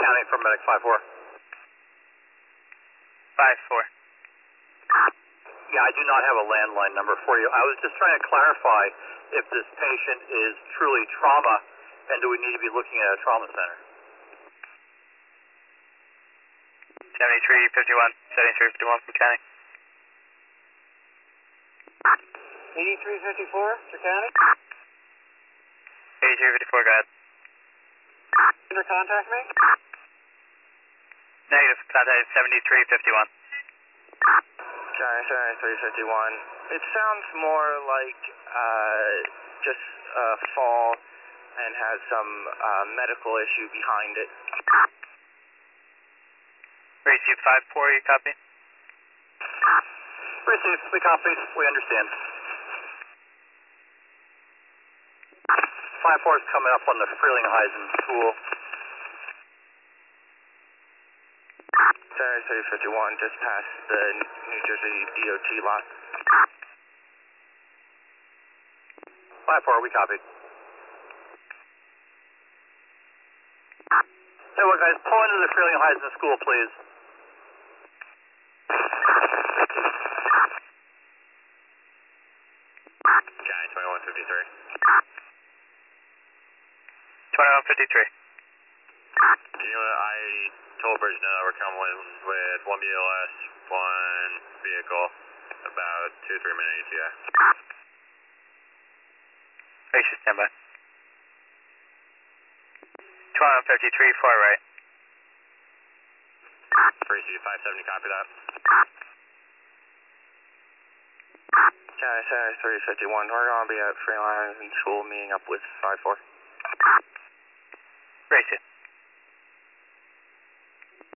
County for Medic 5-4. 5-4. Yeah, I do not have a landline number for you. I was just trying to clarify if this patient is truly trauma, and do we need to be looking at a trauma center? 7351, 7351 from County. 8354, to County. 8354, go ahead. Under contact me? Negative, contact 7351. County 7351. It sounds more like just a fall and has some medical issue behind it. Receive 5-4, you copy? Receive, we copy, we understand. 5-4 is coming up on the Frelinghuysen School. 7351, just past the New Jersey DOT lot. 5-4, we copy. Hey, well, guys, pull into the Frelinghuysen School, please. County 2153. 2153. I told Bridge now we're coming with one BLS, one vehicle, about 2-3 minute ETA. Ratio standby. 2153, far right. Receive 570, copy that. County 7351, we're going to be at Freelines and School meeting up with 5-4. Ratio.